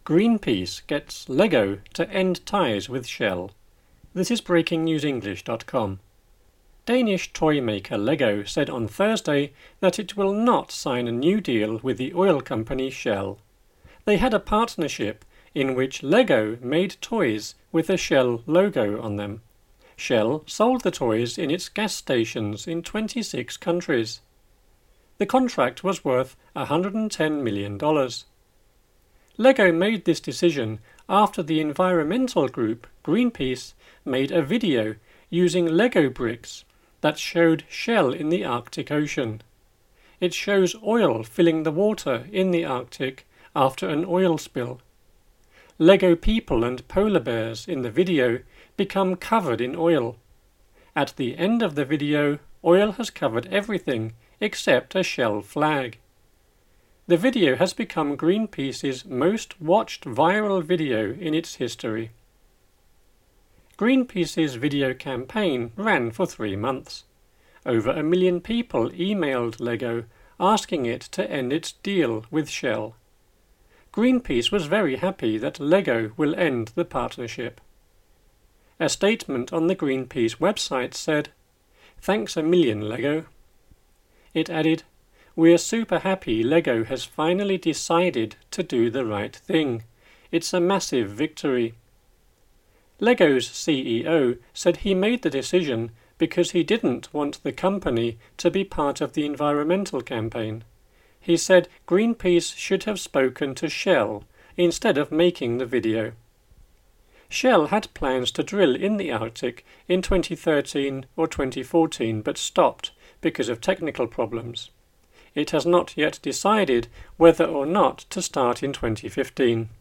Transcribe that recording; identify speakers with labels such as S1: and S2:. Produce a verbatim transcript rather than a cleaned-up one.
S1: Greenpeace gets Lego to end ties with Shell. This is breaking news english dot com. Danish toy maker Lego said on Thursday that it will not sign a new deal with the oil company Shell. They had a partnership in which Lego made toys with the Shell logo on them. Shell sold the toys in its gas stations in twenty-six countries. The contract was worth one hundred ten million dollars. Lego made this decision after the environmental group Greenpeace made a video using Lego bricks that showed Shell in the Arctic Ocean. It shows oil filling the water in the Arctic after an oil spill. Lego people and polar bears in the video become covered in oil. At the end of the video, oil has covered everything except a Shell flag. The video has become Greenpeace's most watched viral video in its history. Greenpeace's video campaign ran for three months. Over a million people emailed Lego asking it to end its deal with Shell. Greenpeace was very happy that Lego will end the partnership. A statement on the Greenpeace website said, "Thanks a million, Lego." It added, "We're super happy Lego has finally decided to do the right thing. It's a massive victory." Lego's C E O said he made the decision because he didn't want the company to be part of the environmental campaign. He said Greenpeace should have spoken to Shell instead of making the video. Shell had plans to drill in the Arctic in twenty thirteen or twenty fourteen but stopped because of technical problems. It has not yet decided whether or not to start in twenty fifteen.